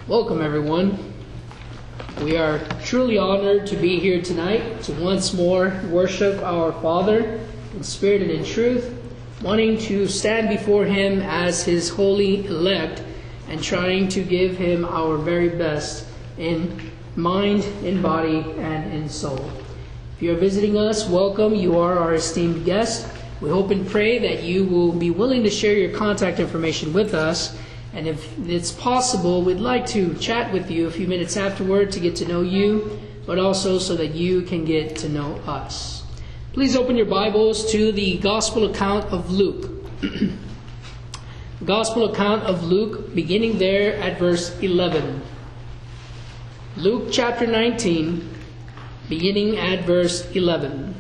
Welcome, everyone. We are truly honored to be here tonight to once more worship our Father in spirit and in truth, wanting to stand before Him as His holy elect and trying to give Him our very best in mind, in body, and in soul. If you are visiting us, welcome. You are our esteemed guest. We hope and pray that you will be willing to share your contact information with us. And if it's possible, we'd like to chat with you a few minutes afterward to get to know you, but also so that you can get to know us. Please open your Bibles to the Gospel account of Luke. Gospel account of Luke, beginning there at verse 11. Luke chapter 19, beginning at verse 11.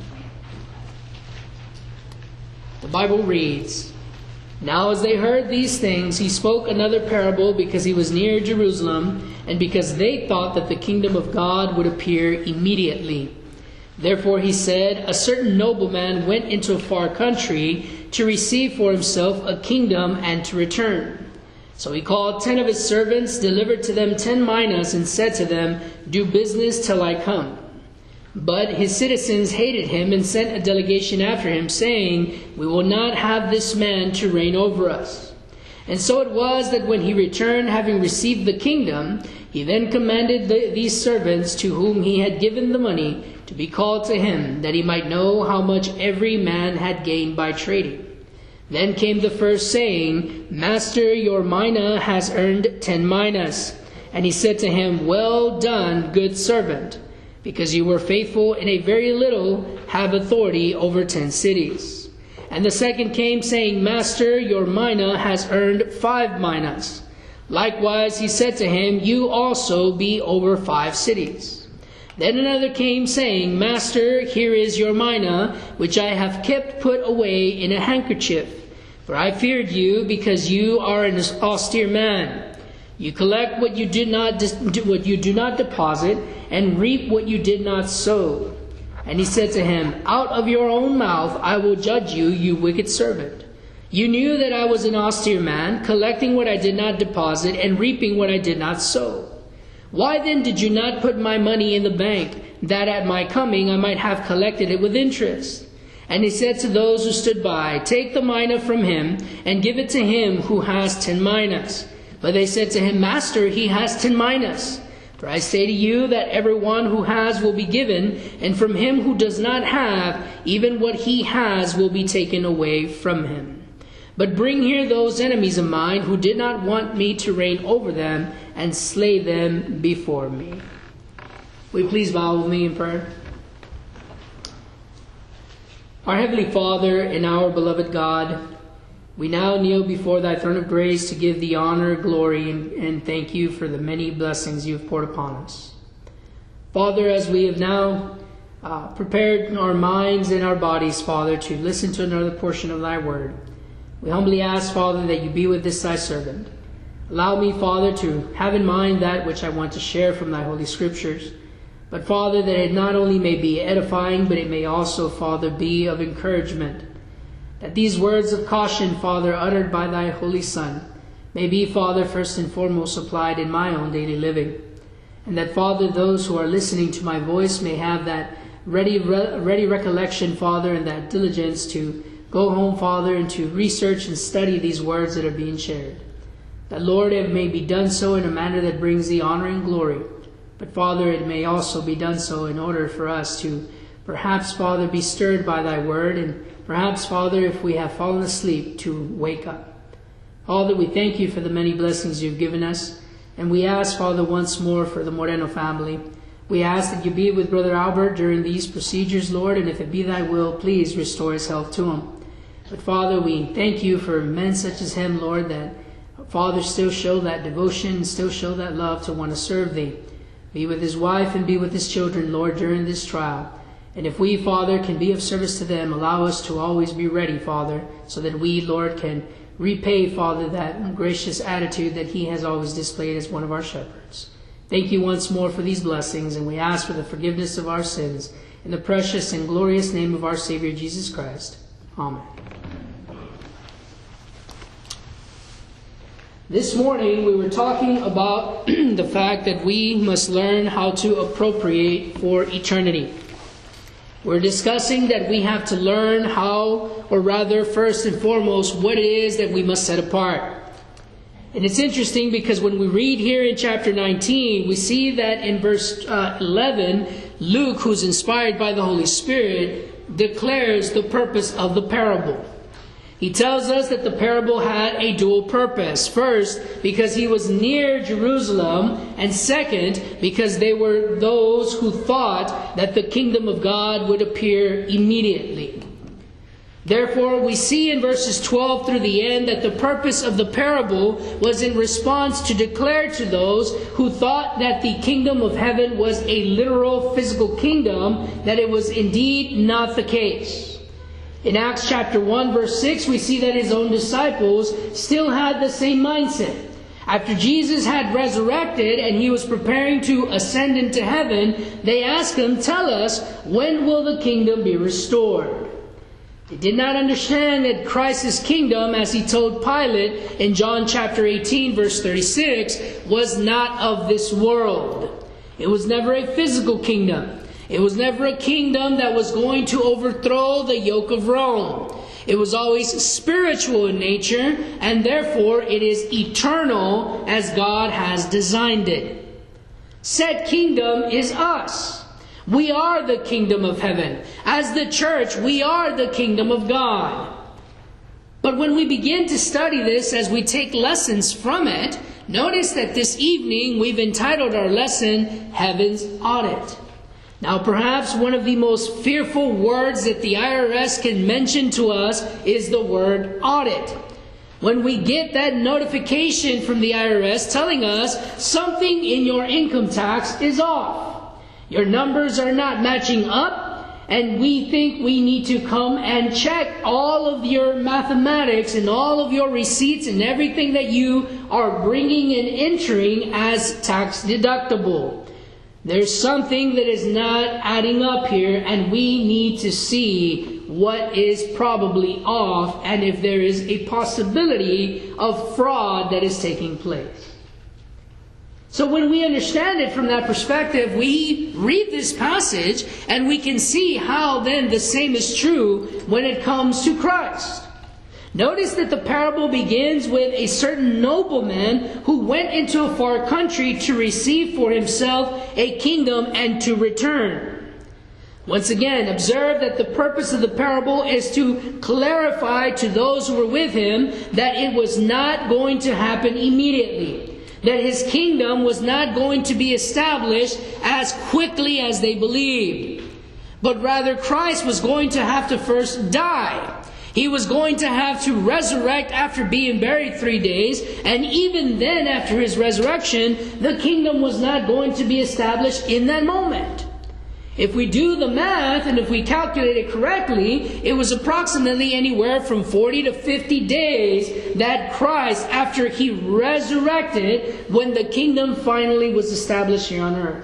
The Bible reads, "Now as they heard these things, he spoke another parable because he was near Jerusalem, and because they thought that the kingdom of God would appear immediately. Therefore he said, a certain nobleman went into a far country to receive for himself a kingdom and to return. So he called 10 of his servants, delivered to them 10 minas, and said to them, 'Do business till I come.' But his citizens hated him and sent a delegation after him, saying, 'We will not have this man to reign over us.' And so it was that when he returned, having received the kingdom, he then commanded these servants to whom he had given the money to be called to him, that he might know how much every man had gained by trading. Then came the first, saying, 'Master, your mina has earned 10 minas.' And he said to him, 'Well done, good servant. Because you were faithful in a very little, have authority over 10 cities.' And the second came, saying, 'Master, your mina has earned 5 minas.' Likewise he said to him, 'You also be over 5 cities.' Then another came, saying, 'Master, here is your mina, which I have kept put away in a handkerchief. For I feared you, because you are an austere man. You collect what you do not deposit, and reap what you did not sow.' And he said to him, 'Out of your own mouth I will judge you, you wicked servant. You knew that I was an austere man, collecting what I did not deposit, and reaping what I did not sow. Why then did you not put my money in the bank, that at my coming I might have collected it with interest?' And he said to those who stood by, 'Take the mina from him, and give it to him who has 10 minas.' But they said to him, 'Master, he has 10 minas.' For I say to you that everyone who has will be given, and from him who does not have, even what he has will be taken away from him. But bring here those enemies of mine who did not want me to reign over them, and slay them before me." Will you please bow with me in prayer? Our Heavenly Father and our beloved God, we now kneel before Thy throne of grace to give Thee honor, glory, and thank You for the many blessings You have poured upon us. Father, as we have now prepared our minds and our bodies, Father, to listen to another portion of Thy word, we humbly ask, Father, that You be with this Thy servant. Allow me, Father, to have in mind that which I want to share from Thy Holy Scriptures. But, Father, that it not only may be edifying, but it may also, Father, be of encouragement. That these words of caution, Father, uttered by Thy Holy Son, may be, Father, first and foremost applied in my own daily living. And that, Father, those who are listening to my voice may have that ready recollection, Father, and that diligence to go home, Father, and to research and study these words that are being shared. That, Lord, it may be done so in a manner that brings Thee honor and glory. But, Father, it may also be done so in order for us to perhaps, Father, be stirred by Thy word, and perhaps, Father, if we have fallen asleep, to wake up. Father, we thank You for the many blessings You've given us. And we ask, Father, once more for the Moreno family. We ask that You be with Brother Albert during these procedures, Lord, and if it be Thy will, please restore his health to him. But, Father, we thank You for men such as him, Lord, that, Father, still show that devotion, still show that love to want to serve Thee. Be with his wife and be with his children, Lord, during this trial. And if we, Father, can be of service to them, allow us to always be ready, Father, so that we, Lord, can repay, Father, that gracious attitude that He has always displayed as one of our shepherds. Thank You once more for these blessings, and we ask for the forgiveness of our sins. In the precious and glorious name of our Savior, Jesus Christ. Amen. This morning we were talking about the fact that we must learn how to appropriate for eternity. We're discussing that we have to learn how, or rather first and foremost, what it is that we must set apart. And it's interesting because when we read here in chapter 19, we see that in verse 11, Luke, who's inspired by the Holy Spirit, declares the purpose of the parable. He tells us that the parable had a dual purpose. First, because he was near Jerusalem, and second, because they were those who thought that the kingdom of God would appear immediately. Therefore, we see in verses 12 through the end that the purpose of the parable was in response to declare to those who thought that the kingdom of heaven was a literal physical kingdom, that it was indeed not the case. In Acts chapter 1 verse 6, we see that his own disciples still had the same mindset. After Jesus had resurrected and he was preparing to ascend into heaven, they asked him, "Tell us, when will the kingdom be restored?" They did not understand that Christ's kingdom, as he told Pilate in John chapter 18 verse 36, was not of this world. It was never a physical kingdom. It was never a kingdom that was going to overthrow the yoke of Rome. It was always spiritual in nature, and therefore it is eternal as God has designed it. Said kingdom is us. We are the kingdom of heaven. As the church, we are the kingdom of God. But when we begin to study this, as we take lessons from it, notice that this evening we've entitled our lesson, Heaven's Audit. Now, perhaps one of the most fearful words that the IRS can mention to us is the word audit. When we get that notification from the IRS telling us something in your income tax is off, your numbers are not matching up, and we think we need to come and check all of your mathematics and all of your receipts and everything that you are bringing and entering as tax deductible. There's something that is not adding up here, and we need to see what is probably off and if there is a possibility of fraud that is taking place. So when we understand it from that perspective, we read this passage and we can see how then the same is true when it comes to Christ. Notice that the parable begins with a certain nobleman who went into a far country to receive for himself a kingdom and to return. Once again, observe that the purpose of the parable is to clarify to those who were with him that it was not going to happen immediately, that his kingdom was not going to be established as quickly as they believed, but rather Christ was going to have to first die. He was going to have to resurrect after being buried 3 days, and even then after his resurrection, the kingdom was not going to be established in that moment. If we do the math and if we calculate it correctly, it was approximately anywhere from 40 to 50 days that Christ, after he resurrected, when the kingdom finally was established here on earth.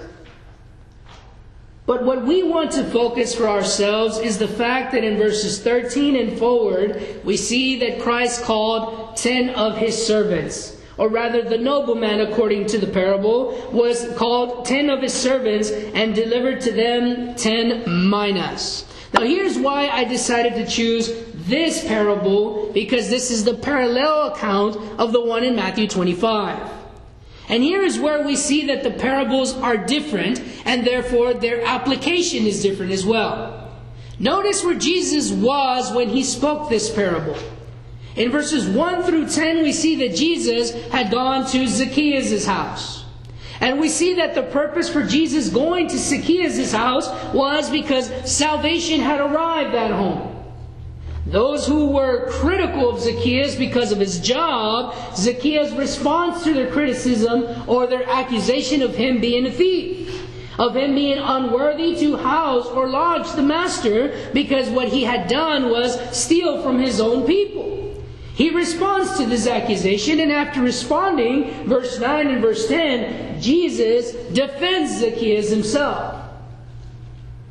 But what we want to focus for ourselves is the fact that in verses 13 and forward, we see that Christ called 10 of his servants. Or rather, the nobleman, according to the parable, was called 10 of his servants and delivered to them 10 minas. Now here's why I decided to choose this parable, because this is the parallel account of the one in Matthew 25. And here is where we see that the parables are different, and therefore their application is different as well. Notice where Jesus was when he spoke this parable. In verses 1 through 10, we see that Jesus had gone to Zacchaeus' house. And we see that the purpose for Jesus going to Zacchaeus' house was because salvation had arrived at home. Those who were critical of Zacchaeus because of his job, Zacchaeus' response to their criticism or their accusation of him being a thief, of him being unworthy to house or lodge the master because what he had done was steal from his own people. He responds to this accusation, and after responding, verse 9 and verse 10, Jesus defends Zacchaeus himself.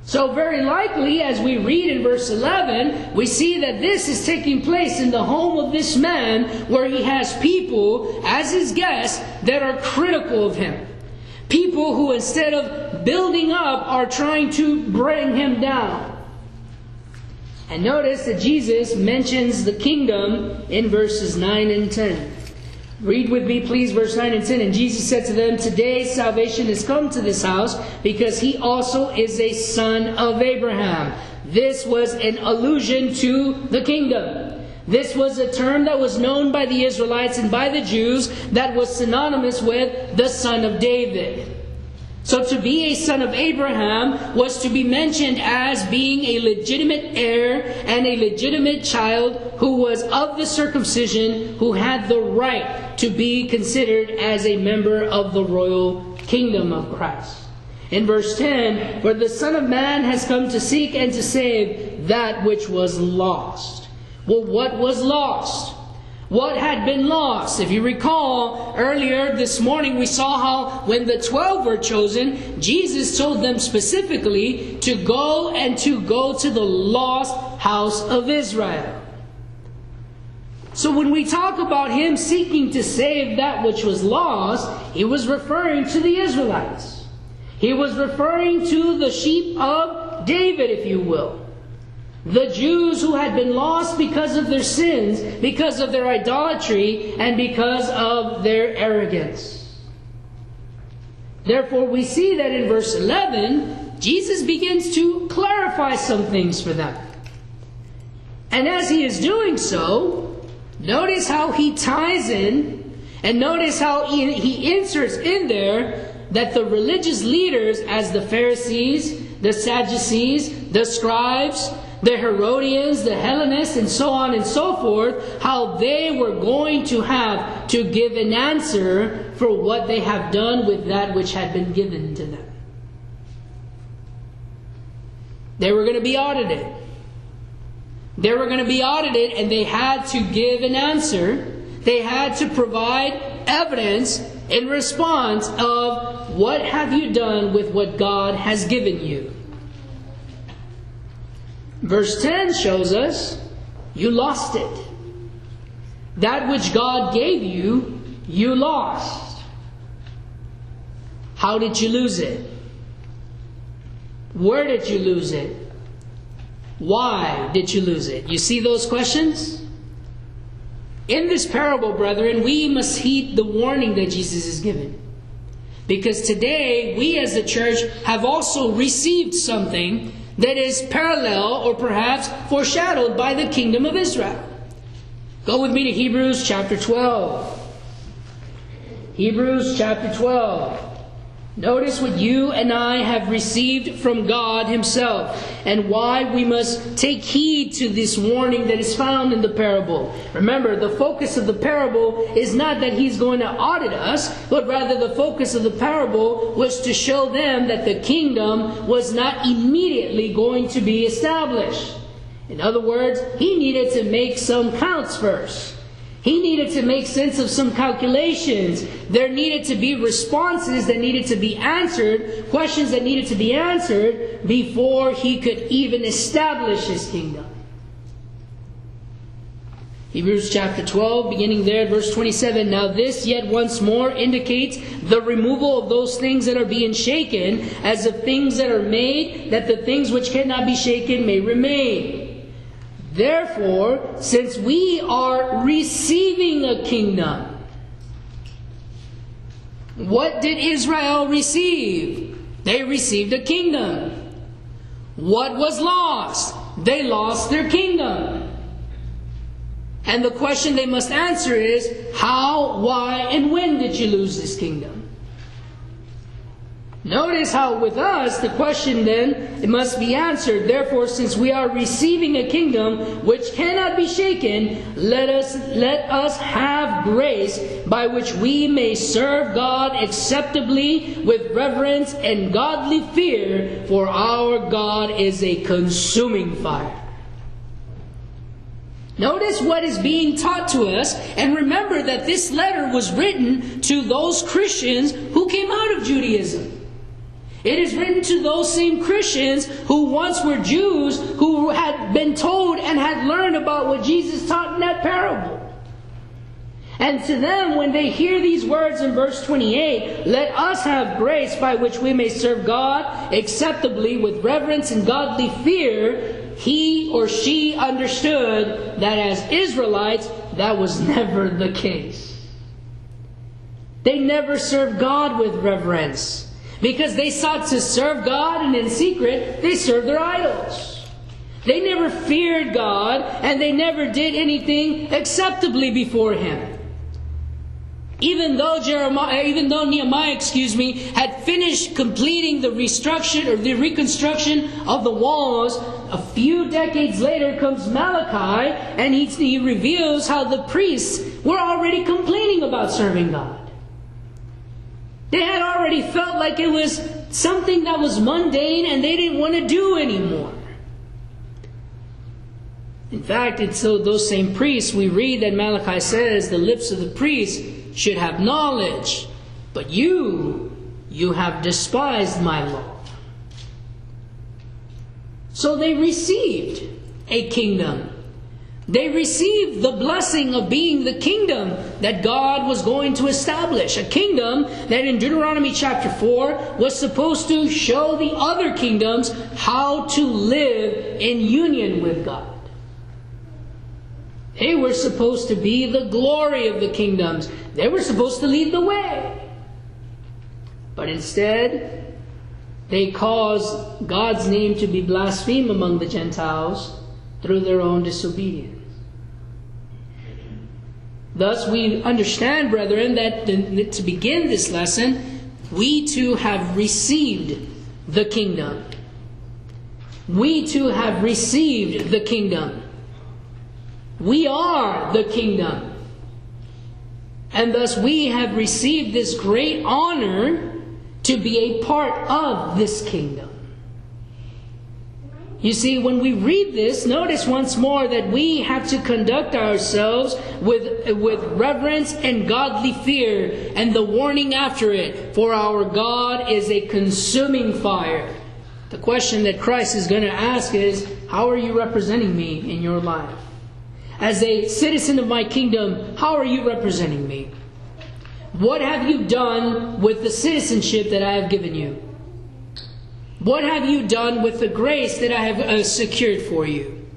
So very likely, as we read in verse 11, we see that this is taking place in the home of this man, where he has people as his guests that are critical of him. People who, instead of building up, are trying to bring him down. And notice that Jesus mentions the kingdom in verses 9 and 10. Read with me, please, verse 9 and 10. And Jesus said to them, "Today salvation has come to this house, because he also is a son of Abraham." This was an allusion to the kingdom. This was a term that was known by the Israelites and by the Jews that was synonymous with the son of David. So to be a son of Abraham was to be mentioned as being a legitimate heir and a legitimate child who was of the circumcision, who had the right to be considered as a member of the royal kingdom of Christ. In verse 10, "For the Son of Man has come to seek and to save that which was lost." Well, what was lost? What had been lost? If you recall, earlier this morning we saw how when the 12 were chosen, Jesus told them specifically to go to the lost house of Israel. So when we talk about him seeking to save that which was lost, he was referring to the Israelites. He was referring to the sheep of David, if you will. The Jews who had been lost because of their sins, because of their idolatry, and because of their arrogance. Therefore, we see that in verse 11, Jesus begins to clarify some things for them. And as he is doing so, notice how he ties in, and notice how he inserts in there that the religious leaders, as the Pharisees, the Sadducees, the scribes, the Herodians, the Hellenists, and so on and so forth, how they were going to have to give an answer for what they have done with that which had been given to them. They were going to be audited. They were going to be audited, and they had to give an answer. They had to provide evidence in response of what have you done with what God has given you. Verse 10 shows us, you lost it. That which God gave you, you lost. How did you lose it? Where did you lose it? Why did you lose it? You see those questions? In this parable, brethren, we must heed the warning that Jesus is giving. Because today, we as a church have also received something that is parallel or perhaps foreshadowed by the kingdom of Israel. Go with me to Hebrews chapter 12. Hebrews chapter 12. Notice what you and I have received from God Himself, and why we must take heed to this warning that is found in the parable. Remember, the focus of the parable is not that He's going to audit us, but rather the focus of the parable was to show them that the kingdom was not immediately going to be established. In other words, He needed to make some counts first. He needed to make sense of some calculations. There needed to be responses that needed to be answered, questions that needed to be answered before He could even establish His kingdom. Hebrews chapter 12, beginning there at verse 27. Now this yet once more indicates the removal of those things that are being shaken, as of things that are made, that the things which cannot be shaken may remain. Therefore, since we are receiving a kingdom, what did Israel receive? They received a kingdom. What was lost? They lost their kingdom. And the question they must answer is, how, why, and when did you lose this kingdom? Notice how with us, the question then, it must be answered. Therefore, since we are receiving a kingdom which cannot be shaken, let us have grace by which we may serve God acceptably with reverence and godly fear, for our God is a consuming fire. Notice what is being taught to us, and remember that this letter was written to those Christians who came out of Judaism. It is written to those same Christians who once were Jews, who had been told and had learned about what Jesus taught in that parable. And to them, when they hear these words in verse 28, let us have grace by which we may serve God acceptably with reverence and godly fear, he or she understood that as Israelites, that was never the case. They never served God with reverence, because they sought to serve God, and in secret, they served their idols. They never feared God, and they never did anything acceptably before Him. Even though Nehemiah, had finished completing the reconstruction of the walls, a few decades later comes Malachi, and he reveals how the priests were already complaining about serving God. They had already felt like it was something that was mundane and they didn't want to do anymore. In fact, it's those same priests, we read that Malachi says, the lips of the priests should have knowledge, but you have despised my law. So they received a kingdom. They received the blessing of being the kingdom that God was going to establish. A kingdom that in Deuteronomy chapter 4 was supposed to show the other kingdoms how to live in union with God. They were supposed to be the glory of the kingdoms. They were supposed to lead the way. But instead, they caused God's name to be blasphemed among the Gentiles through their own disobedience. Thus, we understand, brethren, that to begin this lesson, we too have received the kingdom. We too have received the kingdom. We are the kingdom. And thus we have received this great honor to be a part of this kingdom. You see, when we read this, notice once more that we have to conduct ourselves with reverence and godly fear, and the warning after it, for our God is a consuming fire. The question that Christ is going to ask is, how are you representing me in your life? As a citizen of my kingdom, how are you representing me? What have you done with the citizenship that I have given you? What have you done with the grace that I have secured for you?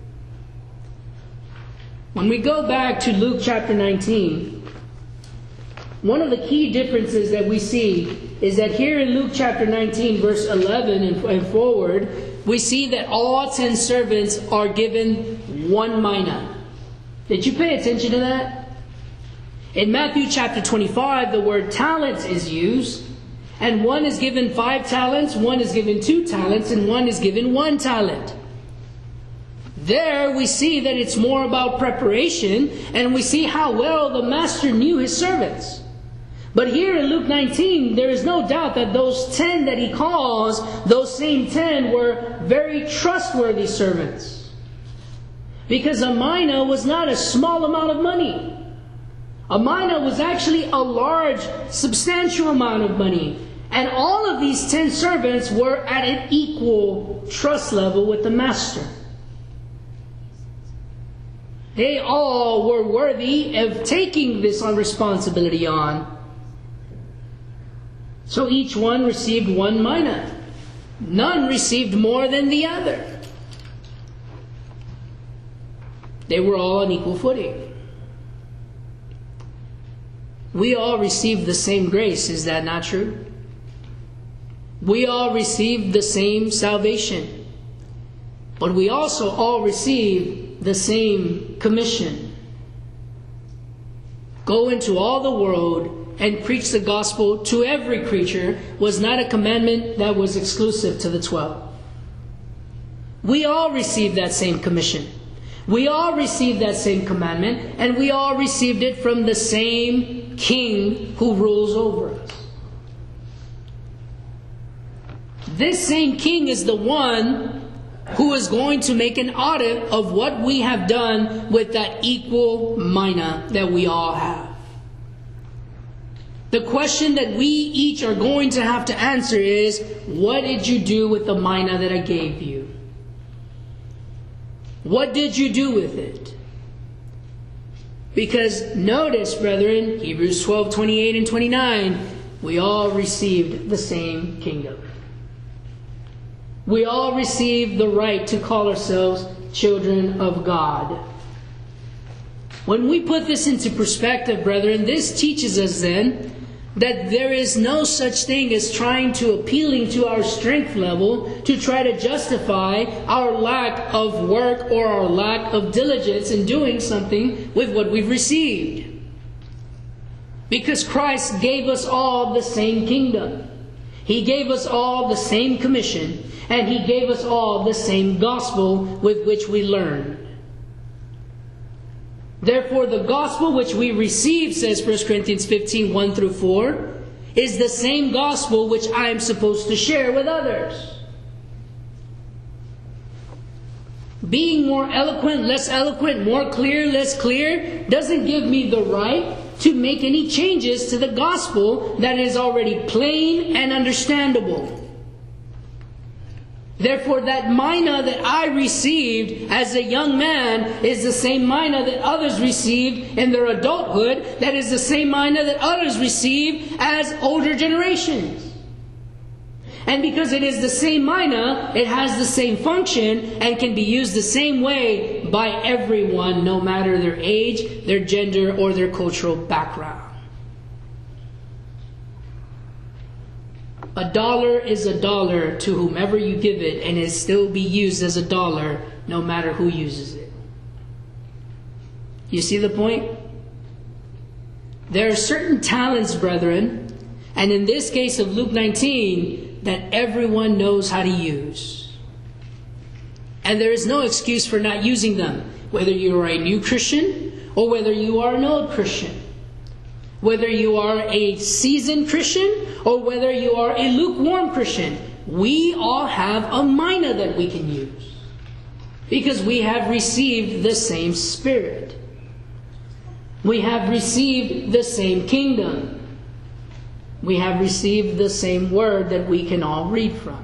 When we go back to Luke chapter 19, one of the key differences that we see is that here in Luke chapter 19, verse 11 and forward, we see that all 10 servants are given 1 mina. Did you pay attention to that? In Matthew chapter 25, the word talents is used. And one is given 5 talents, one is given 2 talents, and one is given 1 talent. There we see that it's more about preparation, and we see how well the master knew his servants. But here in Luke 19, there is no doubt that those 10 that he calls, those same 10 were very trustworthy servants. Because a mina was not a small amount of money. A mina was actually a large, substantial amount of money. And all of these 10 servants were at an equal trust level with the master. They all were worthy of taking this responsibility on. So each one received 1 mina. None received more than the other. They were all on equal footing. We all received the same grace, is that not true? We all received the same salvation. But we also all received the same commission. Go into all the world and preach the gospel to every creature was not a commandment that was exclusive to the 12. We all received that same commission. We all received that same commandment, and we all received it from the same King who rules over us. This same King is the one who is going to make an audit of what we have done with that equal mina that we all have. The question that we each are going to have to answer is, what did you do with the mina that I gave you? What did you do with it? Because notice, brethren, Hebrews 12, 28 and 29, we all received the same kingdom. We all received the right to call ourselves children of God. When we put this into perspective, brethren, this teaches us then that there is no such thing as trying to appealing to our strength level to try to justify our lack of work or our lack of diligence in doing something with what we've received. Because Christ gave us all the same kingdom. He gave us all the same commission, and He gave us all the same gospel with which we learn. Therefore, the gospel which we receive, says 1 Corinthians 15, 1 through 4, is the same gospel which I am supposed to share with others. Being more eloquent, less eloquent, more clear, less clear, doesn't give me the right to make any changes to the gospel that is already plain and understandable. Therefore, that mina that I received as a young man is the same mina that others received in their adulthood. That is the same mina that others receive as older generations. And because it is the same mina, it has the same function and can be used the same way by everyone, no matter their age, their gender, or their cultural background. $1 is $1 to whomever you give it, and it still be used as $1 no matter who uses it. You see the point? There are certain talents, brethren, and in this case of Luke 19, that everyone knows how to use. And there is no excuse for not using them, whether you are a new Christian or whether you are an old Christian. Whether you are a seasoned Christian or whether you are a lukewarm Christian, we all have a mina that we can use. Because we have received the same Spirit. We have received the same kingdom. We have received the same word that we can all read from.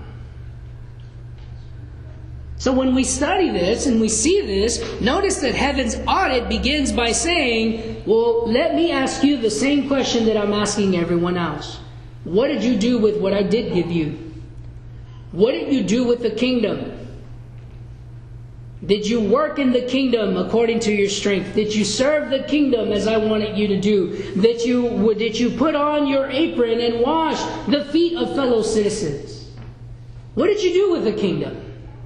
So when we study this and we see this, notice that heaven's audit begins by saying, well, let me ask you the same question that I'm asking everyone else. What did you do with what I did give you? What did you do with the kingdom? Did you work in the kingdom according to your strength? Did you serve the kingdom as I wanted you to do? Did you put on your apron and wash the feet of fellow citizens? What did you do with the kingdom?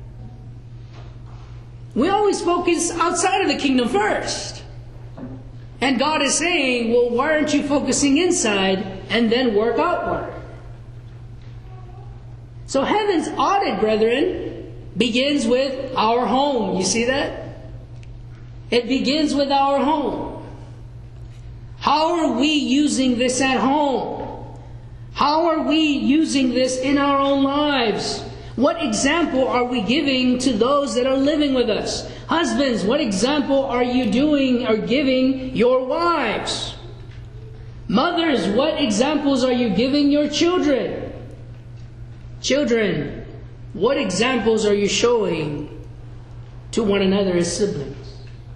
We always focus outside of the kingdom first. And God is saying, well, why aren't you focusing inside and then work outward? So heaven's audit, brethren, begins with our home. You see that? It begins with our home. How are we using this at home? How are we using this in our own lives? What example are we giving to those that are living with us? Husbands, what example are you doing or giving your wives? Mothers, what examples are you giving your children? Children, what examples are you showing to one another as siblings?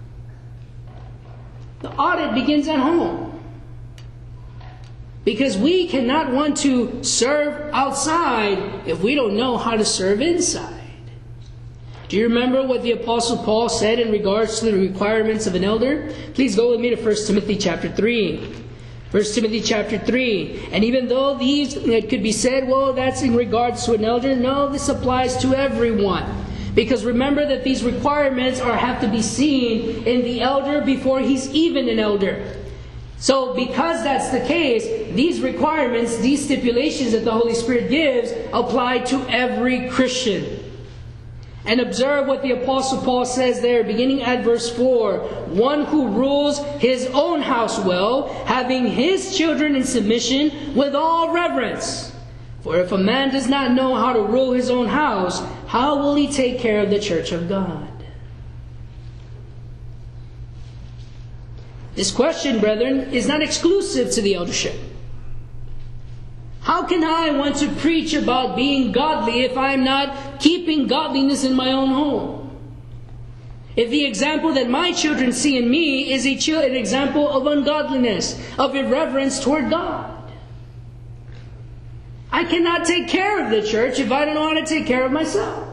The audit begins at home. Because we cannot want to serve outside if we don't know how to serve inside. Do you remember what the Apostle Paul said in regards to the requirements of an elder? Please go with me to 1 Timothy chapter 3. 1 Timothy chapter 3. And even though it could be said, well, that's in regards to an elder. No, this applies to everyone. Because remember that these requirements have to be seen in the elder before he's even an elder. So because that's the case, these requirements, these stipulations that the Holy Spirit gives apply to every Christian. And observe what the Apostle Paul says there, beginning at verse 4. One who rules his own house well, having his children in submission with all reverence. For if a man does not know how to rule his own house, how will he take care of the church of God? This question, brethren, is not exclusive to the eldership. How can I want to preach about being godly if I'm not keeping godliness in my own home? If the example that my children see in me is an example of ungodliness, of irreverence toward God. I cannot take care of the church if I don't know how to take care of myself.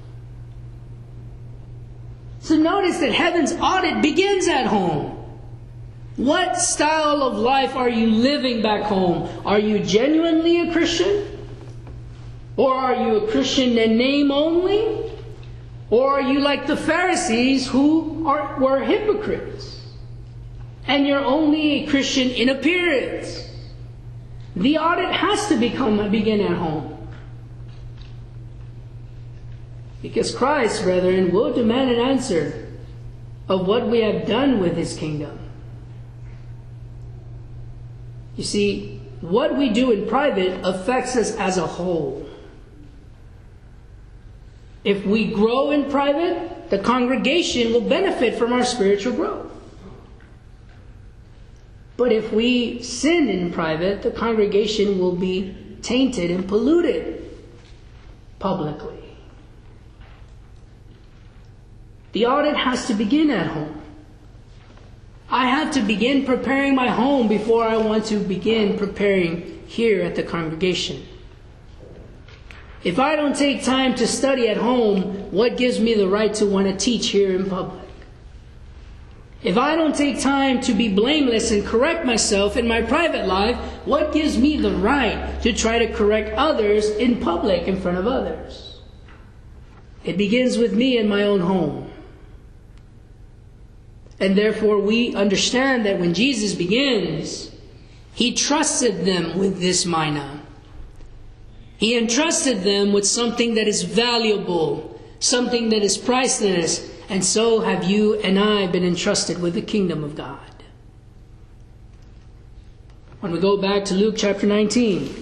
So notice that heaven's audit begins at home. What style of life are you living back home? Are you genuinely a Christian? Or are you a Christian in name only? Or are you like the Pharisees who were hypocrites? And you're only a Christian in appearance. The audit has to begin at home. Because Christ, brethren, will demand an answer of what we have done with His kingdom. You see, what we do in private affects us as a whole. If we grow in private, the congregation will benefit from our spiritual growth. But if we sin in private, the congregation will be tainted and polluted publicly. The audit has to begin at home. I have to begin preparing my home before I want to begin preparing here at the congregation. If I don't take time to study at home, what gives me the right to want to teach here in public? If I don't take time to be blameless and correct myself in my private life, what gives me the right to try to correct others in public in front of others? It begins with me in my own home. And therefore we understand that when Jesus begins, He trusted them with this mina. He entrusted them with something that is valuable, something that is priceless, and so have you and I been entrusted with the kingdom of God. When we go back to Luke chapter 19,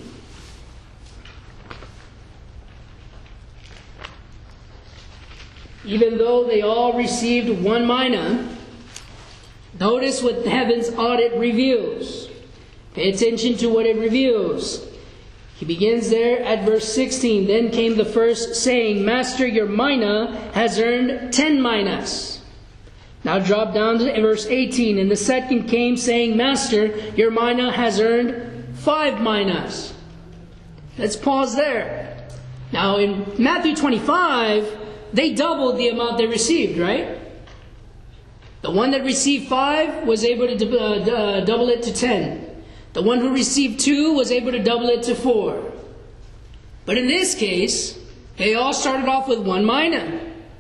even though they all received one mina, notice what heaven's audit reveals. Pay attention to what it reveals. He begins there at verse 16. Then came the first, saying, Master, your mina has earned 10 minas. Now drop down to verse 18. And the second came, saying, Master, your mina has earned 5 minas. Let's pause there. Now in Matthew 25, they doubled the amount they received, right? The one that received 5 was able to double it to 10. The one who received 2 was able to double it to 4. But in this case, they all started off with 1 mina.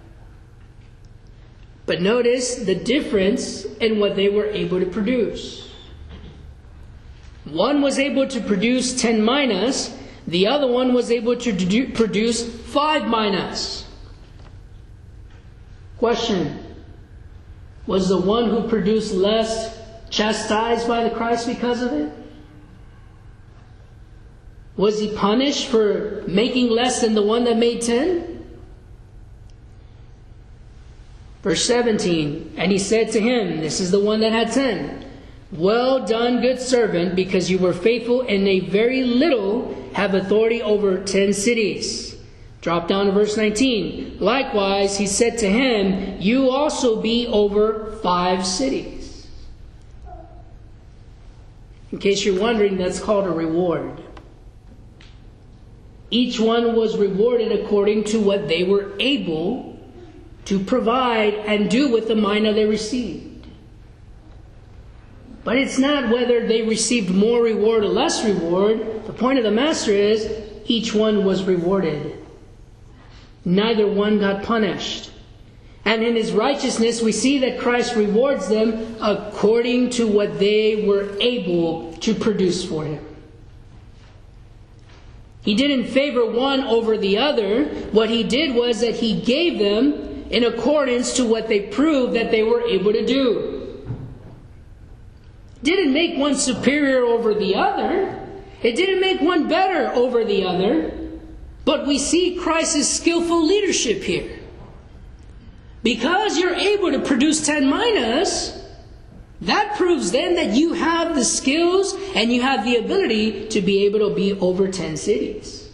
But notice the difference in what they were able to produce. One was able to produce 10 minas. The other one was able to produce 5 minas. Question. Was the one who produced less chastised by the Christ because of it? Was he punished for making less than the one that made 10? Verse 17, and he said to him, this is the one that had 10, well done, good servant, because you were faithful in a very little, have authority over 10 cities. Drop down to verse 19. Likewise, he said to him, you also be over 5 cities. In case you're wondering, that's called a reward. Each one was rewarded according to what they were able to provide and do with the mina they received. But it's not whether they received more reward or less reward. The point of the Master is each one was rewarded. Neither one got punished. And in His righteousness, we see that Christ rewards them according to what they were able to produce for Him. He didn't favor one over the other. What He did was that He gave them in accordance to what they proved that they were able to do. Didn't make one superior over the other. It didn't make one better over the other. But we see Christ's skillful leadership here. Because you're able to produce 10 minas, That proves then that you have the skills and you have the ability to be able to be over 10 cities.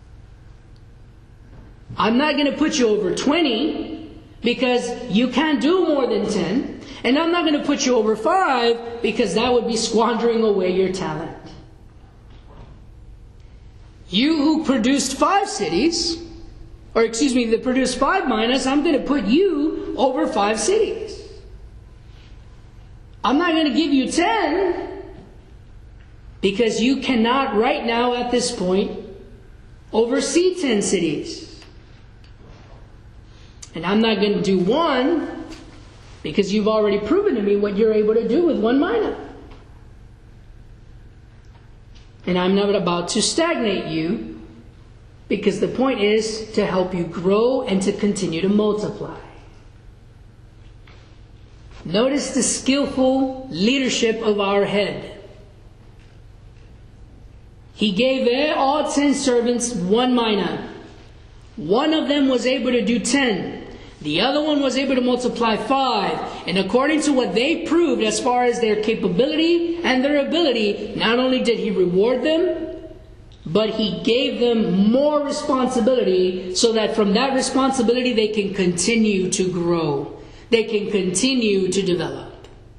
I'm not going to put you over 20 because you can't do more than 10. And I'm not going to put you over 5 because that would be squandering away your talent. You who produced 5 cities, that produced 5 minas, I'm going to put you over 5 cities. I'm not going to give you 10 because you cannot right now at this point oversee 10 cities. And I'm not going to do 1 because you've already proven to me what you're able to do with 1 mina. And I'm not about to stagnate you because the point is to help you grow and to continue to multiply. Notice the skillful leadership of our head. He gave all 10 servants 1 mina. One of them was able to do 10. The other one was able to multiply 5. And according to what they proved as far as their capability and their ability, not only did he reward them, but he gave them more responsibility so that from that responsibility they can continue to grow. They can continue to develop.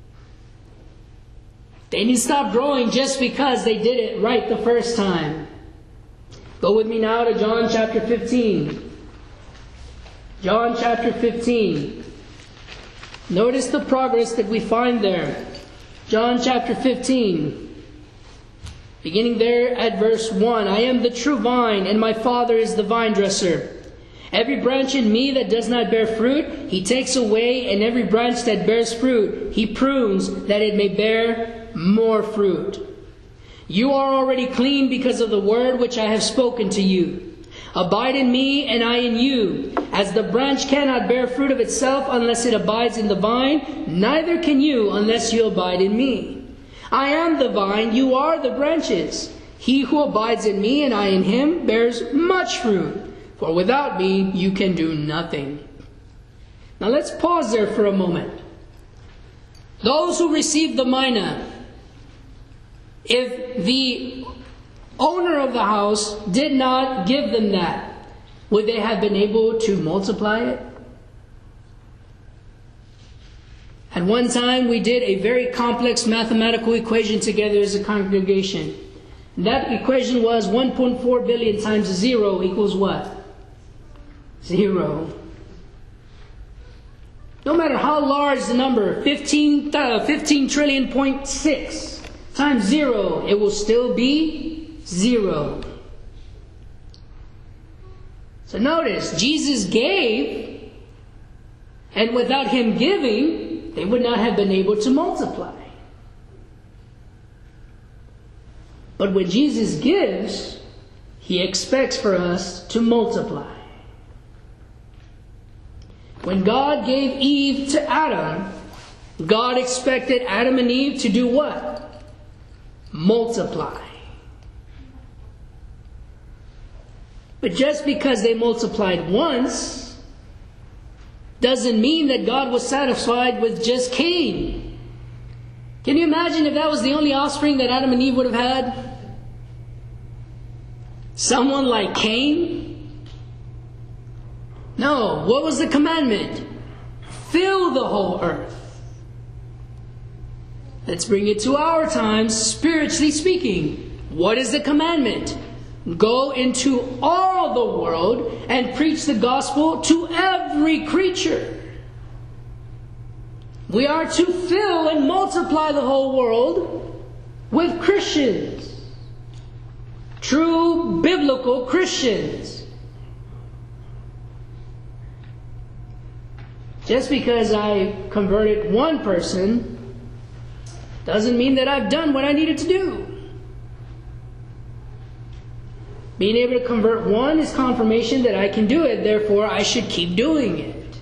They didn't stop growing just because they did it right the first time. Go with me now to John chapter 15. John chapter 15. Notice the progress that we find there. John chapter 15. Beginning there at verse 1. I am the true vine, and my Father is the vine dresser. Every branch in me that does not bear fruit, he takes away, and every branch that bears fruit, he prunes, that it may bear more fruit. You are already clean because of the word which I have spoken to you. Abide in me, and I in you. As the branch cannot bear fruit of itself unless it abides in the vine, neither can you unless you abide in me. I am the vine, you are the branches. He who abides in me, and I in him, bears much fruit. For without me, you can do nothing. Now let's pause there for a moment. Those who received the mina, if the owner of the house did not give them that, would they have been able to multiply it? At one time, we did a very complex mathematical equation together as a congregation. And that equation was 1.4 billion times 0 equals what? 0. No matter how large the number, 15 trillion.6 times 0, it will still be 0. So notice, Jesus gave, and without him giving, they would not have been able to multiply. But when Jesus gives, he expects for us to multiply. When God gave Eve to Adam, God expected Adam and Eve to do what? Multiply. But just because they multiplied once doesn't mean that God was satisfied with just Cain. Can you imagine if that was the only offspring that Adam and Eve would have had? Someone like Cain? No, what was the commandment? Fill the whole earth. Let's bring it to our times, spiritually speaking. What is the commandment? Go into all the world and preach the gospel to every creature. We are to fill and multiply the whole world with Christians. True biblical Christians. Just because I converted one person doesn't mean that I've done what I needed to do. Being able to convert one is confirmation that I can do it, therefore I should keep doing it.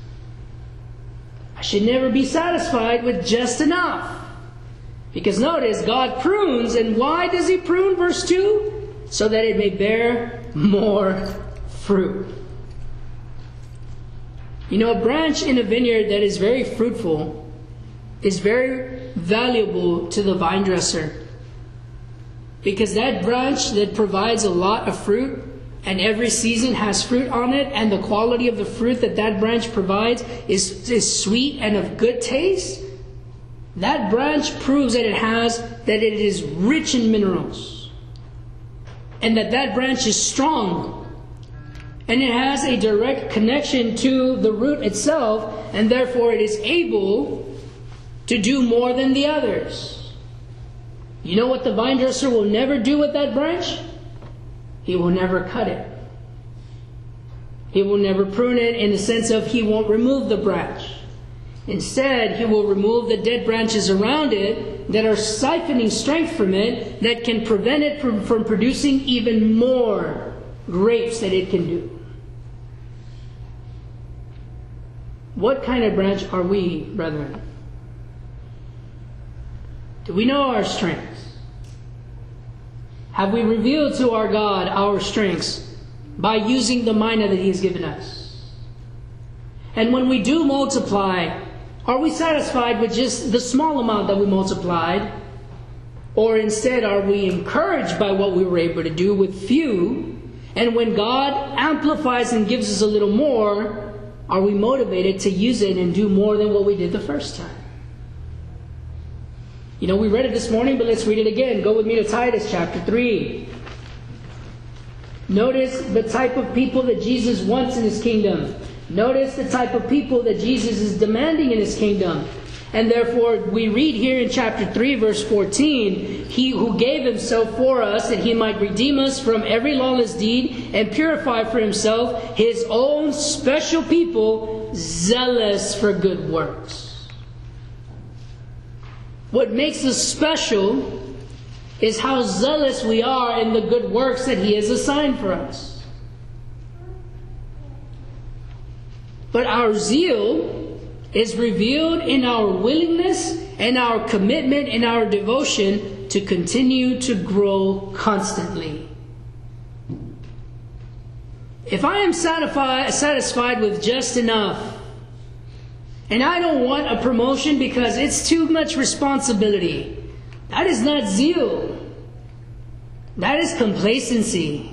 I should never be satisfied with just enough. Because notice, God prunes, and why does he prune? Verse 2, so that it may bear more fruit. You know, a branch in a vineyard that is very fruitful is very valuable to the vine dresser. Because that branch that provides a lot of fruit, and every season has fruit on it, and the quality of the fruit that that branch provides is sweet and of good taste, that branch proves that it is rich in minerals. And that branch is strong. And it has a direct connection to the root itself, and therefore it is able to do more than the others. You know what the vine dresser will never do with that branch? He will never cut it. He will never prune it in the sense of he won't remove the branch. Instead, he will remove the dead branches around it that are siphoning strength from it, that can prevent it from producing even more grapes that it can do. What kind of branch are we, brethren? Do we know our strengths? Have we revealed to our God our strengths by using the mina that He has given us? And when we do multiply, are we satisfied with just the small amount that we multiplied? Or instead, are we encouraged by what we were able to do with few? And when God amplifies and gives us a little more, are we motivated to use it and do more than what we did the first time? You know, we read it this morning, but let's read it again. Go with me to Titus chapter 3. Notice the type of people that Jesus wants in His kingdom. Notice the type of people that Jesus is demanding in His kingdom. And therefore, we read here in chapter 3, verse 14, He who gave Himself for us, that He might redeem us from every lawless deed and purify for Himself His own special people, zealous for good works. What makes us special is how zealous we are in the good works that He has assigned for us. But our zeal is revealed in our willingness and our commitment and our devotion to continue to grow constantly. If I am satisfied with just enough, and I don't want a promotion because it's too much responsibility, that is not zeal. That is complacency.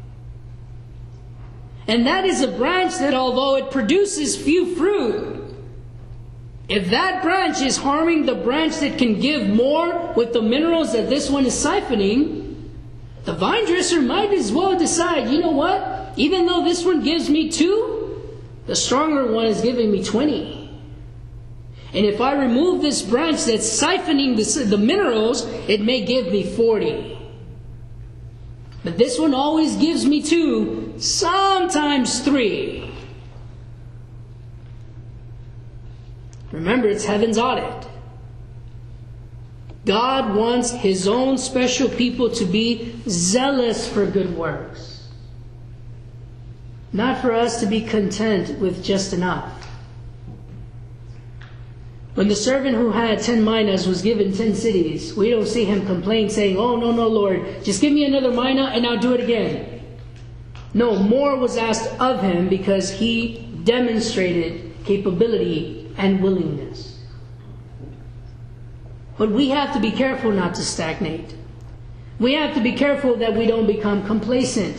And that is a branch that, although it produces few fruit, if that branch is harming the branch that can give more with the minerals that this one is siphoning, the vine dresser might as well decide, you know what? Even though this one gives me 2, the stronger one is giving me 20. And if I remove this branch that's siphoning the minerals, it may give me 40. But this one always gives me 2, sometimes 3. Remember, it's heaven's audit. God wants His own special people to be zealous for good works. Not for us to be content with just enough. When the servant who had 10 minas was given 10 cities, we don't see him complain saying, "Oh, no, Lord, just give me another mina and I'll do it again." No, more was asked of him because he demonstrated capability and willingness. But we have to be careful not to stagnate. We have to be careful that we don't become complacent.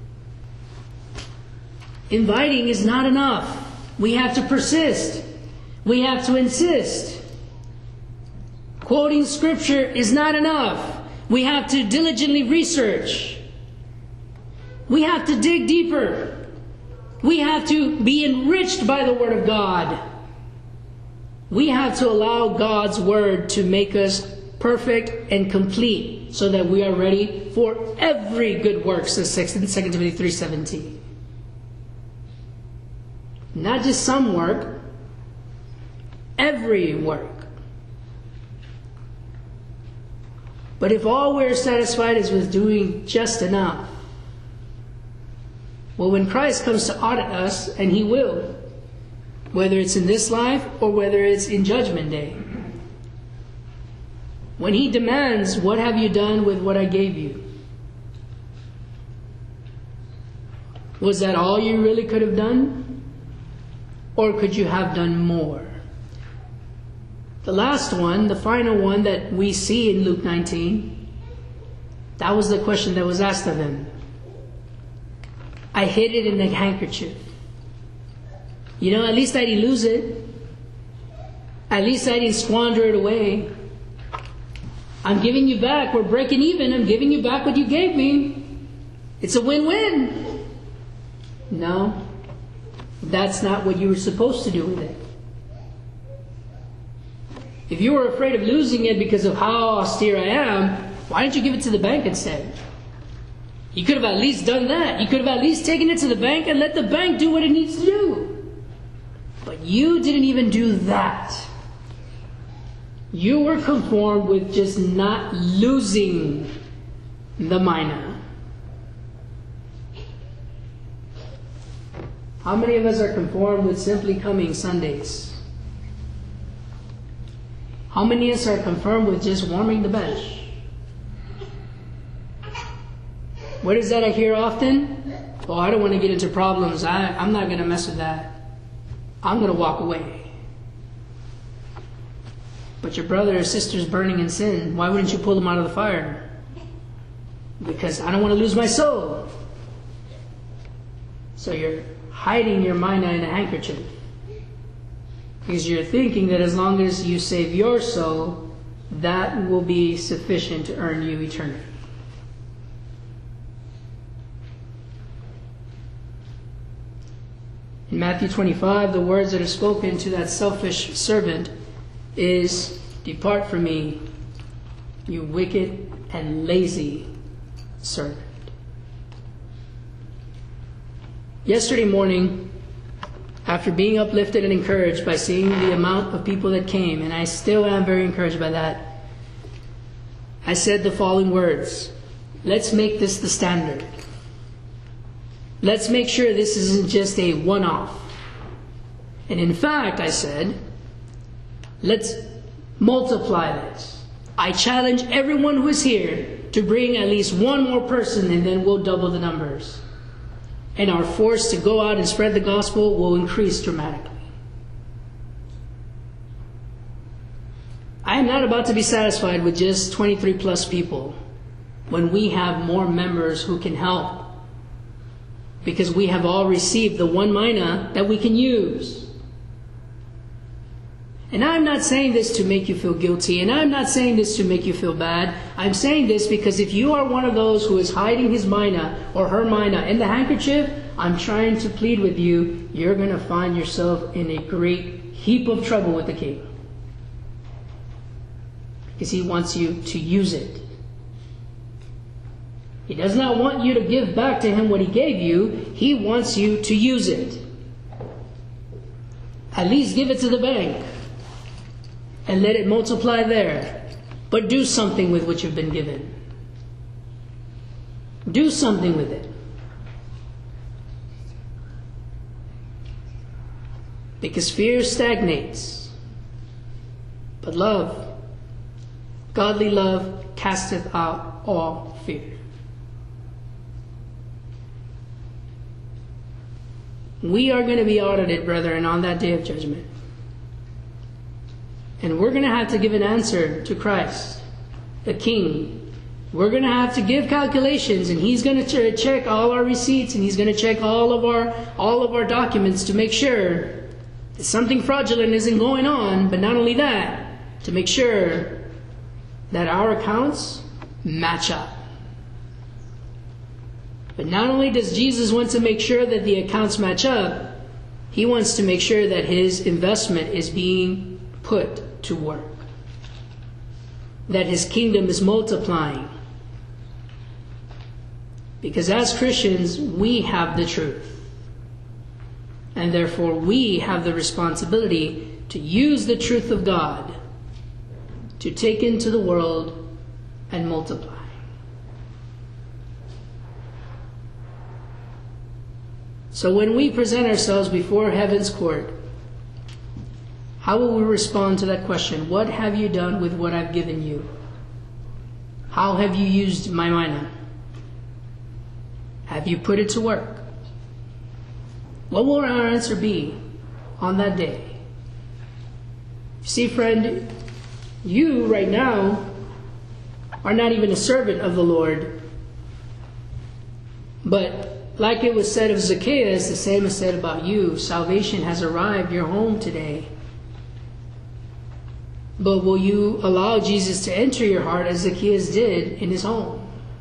Inviting is not enough. We have to persist. We have to insist. Quoting Scripture is not enough. We have to diligently research. We have to dig deeper. We have to be enriched by the Word of God. We have to allow God's Word to make us perfect and complete so that we are ready for every good work, says 2 Timothy 3:17. Not just some work, every work. But if all we're satisfied is with doing just enough, well, when Christ comes to audit us, and He will, whether it's in this life or whether it's in Judgment Day, when He demands, "What have you done with what I gave you?" Was that all you really could have done? Or could you have done more? The last one, the final one that we see in Luke 19, that was the question that was asked of him. I hid it in the handkerchief. At least I didn't lose it. At least I didn't squander it away. I'm giving you back. We're breaking even. I'm giving you back what you gave me. It's a win-win. No, that's not what you were supposed to do with it. If you were afraid of losing it because of how austere I am, why didn't you give it to the bank instead? You could have at least done that. You could have at least taken it to the bank and let the bank do what it needs to do. But you didn't even do that. You were conformed with just not losing the mina. How many of us are conformed with simply coming Sundays? How many of us are conformed with just warming the bench? What is that I hear often? Oh, I don't want to get into problems. I'm not going to mess with that. I'm going to walk away. But your brother or sister is burning in sin. Why wouldn't you pull them out of the fire? Because I don't want to lose my soul. So you're hiding your mina in a handkerchief. Because you're thinking that as long as you save your soul, that will be sufficient to earn you eternity. In Matthew 25, the words that are spoken to that selfish servant is, "Depart from me, you wicked and lazy servant." Yesterday morning, after being uplifted and encouraged by seeing the amount of people that came, and I still am very encouraged by that, I said the following words: let's make this the standard. Let's make sure this isn't just a one-off. And in fact, I said, let's multiply this. I challenge everyone who is here to bring at least one more person, and then we'll double the numbers. And our force to go out and spread the gospel will increase dramatically. I am not about to be satisfied with just 23 plus people when we have more members who can help, because we have all received the one mina that we can use. And I'm not saying this to make you feel guilty, and I'm not saying this to make you feel bad. I'm saying this because if you are one of those who is hiding his mina or her mina in the handkerchief, I'm trying to plead with you, you're going to find yourself in a great heap of trouble with the king. Because he wants you to use it. He does not want you to give back to him what he gave you. He wants you to use it. At least give it to the bank and let it multiply there. But do something with what you've been given. Do something with it. Because fear stagnates. But love, godly love, casteth out all fear. We are going to be audited, brethren, on that day of judgment. And we're going to have to give an answer to Christ, the King. We're going to have to give calculations, and he's going to check all our receipts, and he's going to check all of our documents to make sure that something fraudulent isn't going on. But not only that, to make sure that our accounts match up. But not only does Jesus want to make sure that the accounts match up, he wants to make sure that his investment is being put to work. That his kingdom is multiplying. Because as Christians, we have the truth. And therefore we have the responsibility to use the truth of God to take into the world and multiply. So when we present ourselves before heaven's court, how will we respond to that question? What have you done with what I've given you? How have you used my mina? Have you put it to work? What will our answer be on that day? See, friend, You, right now, are not even a servant of the Lord. But like it was said of Zacchaeus, the same is said about you. Salvation has arrived your home today. But will you allow Jesus to enter your heart as Zacchaeus did in his home?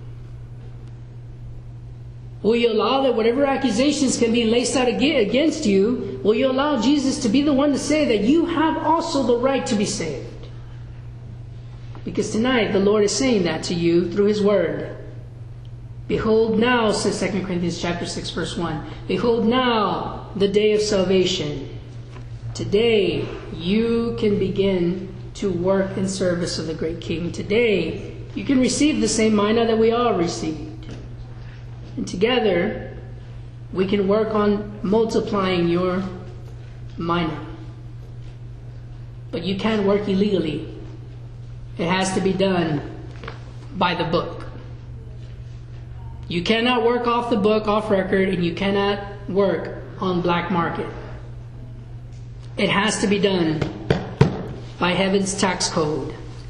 Will you allow that whatever accusations can be laced out against you, will you allow Jesus to be the one to say that you have also the right to be saved? Because tonight the Lord is saying that to you through His Word. Behold now, says 2 Corinthians chapter 6, verse 1, behold now the day of salvation. Today you can begin to work in service of the great King. Today you can receive the same manna that we all received. And together we can work on multiplying your manna. But you can't work illegally. It has to be done by the book. You cannot work off the book, off record, and you cannot work on black market. It has to be done by heaven's tax code.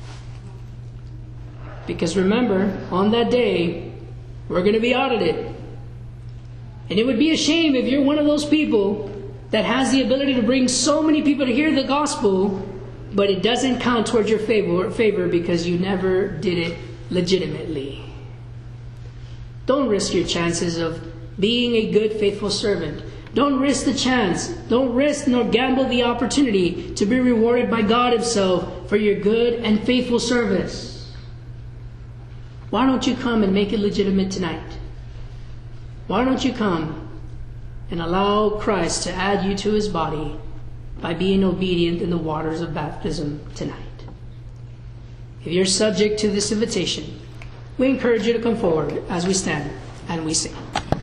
Because remember, on that day, we're going to be audited. And it would be a shame if you're one of those people that has the ability to bring so many people to hear the gospel, but it doesn't count towards your favor because you never did it legitimately. Don't risk your chances of being a good, faithful servant. Don't risk the chance. Don't risk nor gamble the opportunity to be rewarded by God Himself for your good and faithful service. Why don't you come and make it legitimate tonight? Why don't you come and allow Christ to add you to His body by being obedient in the waters of baptism tonight? If you're subject to this invitation, we encourage you to come forward as we stand and we sing.